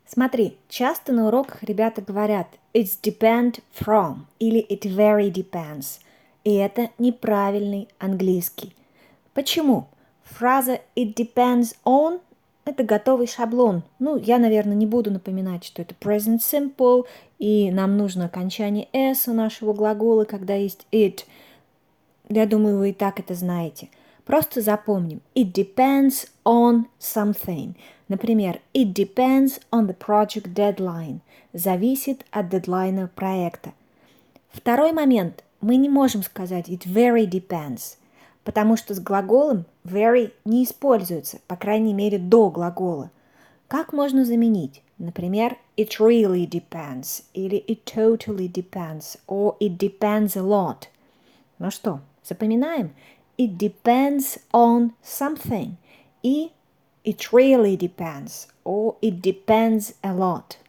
Смотри, часто на уроках ребята говорят "it's depend from" или "it very depends", и это неправильный английский. Почему? Фраза "it depends on" — это готовый шаблон. Я, наверное, не буду напоминать, что это present simple, и нам нужно окончание s у нашего глагола, когда есть it. Я думаю, вы и так это знаете. Просто запомним. It depends on something. Например, it depends on the project deadline. Зависит от дедлайна проекта. Второй момент. Мы не можем сказать it very depends, потому что с глаголом very не используется, по крайней мере, до глагола. Как можно заменить? Например, it really depends, или it totally depends, or it depends a lot. Ну что, запоминаем? It depends on something. И it really depends, or it depends a lot.